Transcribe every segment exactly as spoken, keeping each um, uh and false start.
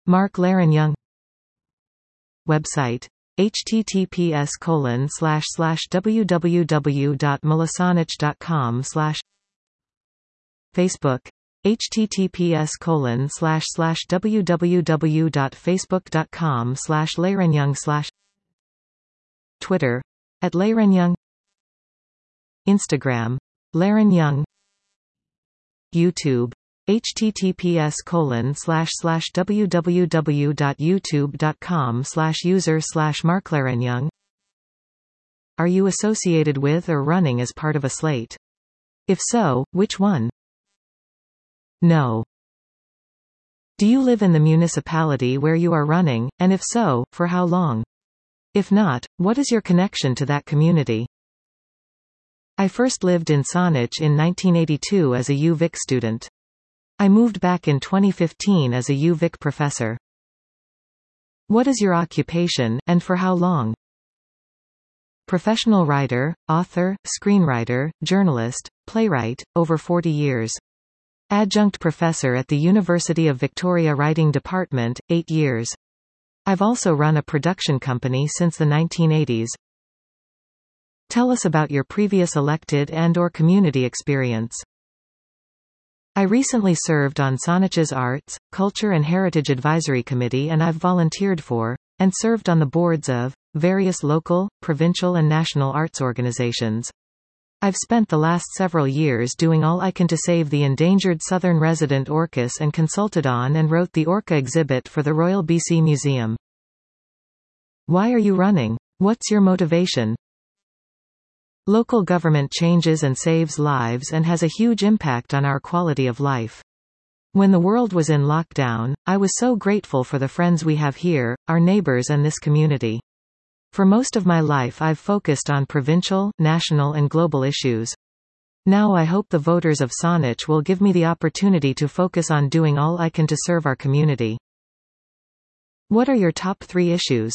Mark Larenyoung. Website https colon slash slash www dot milasonic dot com slash Facebook https colon slash slash www dot facebook dot com slash Larenyoung slash Twitter at Larenyoung, Instagram Larenyoung, YouTube https colon slash slash www dot youtube dot com slash user slash Mark Larenyoung. Are you associated with or running as part of a slate? If so, which one? No. Do you live in the municipality where you are running, and if so, for how long? If not, what is your connection to that community? I first lived in Saanich in nineteen eighty-two as a U Vic student. I moved back in twenty fifteen as a U Vic professor. What is your occupation, and for how long? Professional writer, author, screenwriter, journalist, playwright, over forty years. Adjunct professor at the University of Victoria Writing Department, eight years. I've also run a production company since the nineteen eighties. Tell us about your previous elected and/or community experience. I recently served on Saanich's Arts, Culture and Heritage Advisory Committee, and I've volunteered for, and served on the boards of, various local, provincial and national arts organizations. I've spent the last several years doing all I can to save the endangered southern resident orcas and consulted on and wrote the orca exhibit for the Royal B C Museum. Why are you running? What's your motivation? Local government changes and saves lives and has a huge impact on our quality of life. When the world was in lockdown, I was so grateful for the friends we have here, our neighbors and this community. For most of my life I've focused on provincial, national and global issues. Now I hope the voters of Saanich will give me the opportunity to focus on doing all I can to serve our community. What are your top three issues?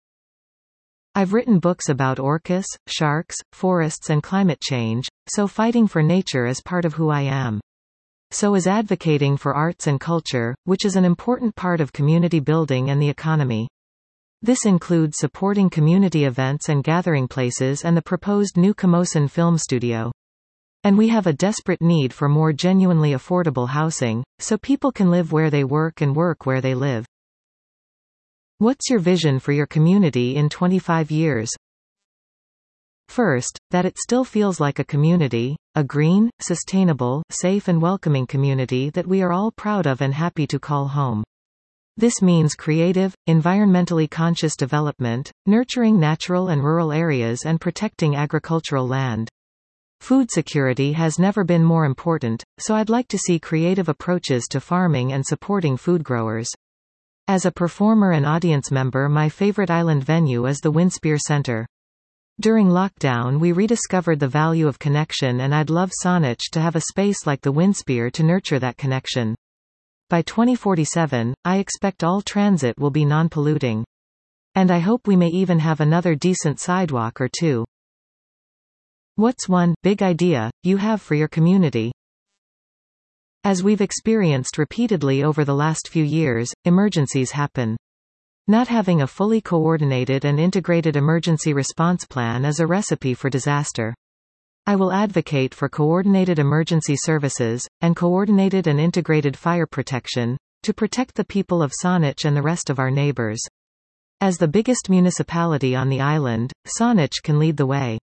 I've written books about orcas, sharks, forests and climate change, so fighting for nature is part of who I am. So is advocating for arts and culture, which is an important part of community building and the economy. This includes supporting community events and gathering places and the proposed new Camosun film studio. And we have a desperate need for more genuinely affordable housing, so people can live where they work and work where they live. What's your vision for your community in twenty-five years? First, that it still feels like a community, a green, sustainable, safe and welcoming community that we are all proud of and happy to call home. This means creative, environmentally conscious development, nurturing natural and rural areas and protecting agricultural land. Food security has never been more important, so I'd like to see creative approaches to farming and supporting food growers. As a performer and audience member, my favorite island venue is the Winspear Center. During lockdown we rediscovered the value of connection, and I'd love Saanich to have a space like the Winspear to nurture that connection. By twenty forty-seven, I expect all transit will be non-polluting. And I hope we may even have another decent sidewalk or two. What's one big idea you have for your community? As we've experienced repeatedly over the last few years, emergencies happen. Not having a fully coordinated and integrated emergency response plan is a recipe for disaster. I will advocate for coordinated emergency services, and coordinated and integrated fire protection, to protect the people of Saanich and the rest of our neighbors. As the biggest municipality on the island, Saanich can lead the way.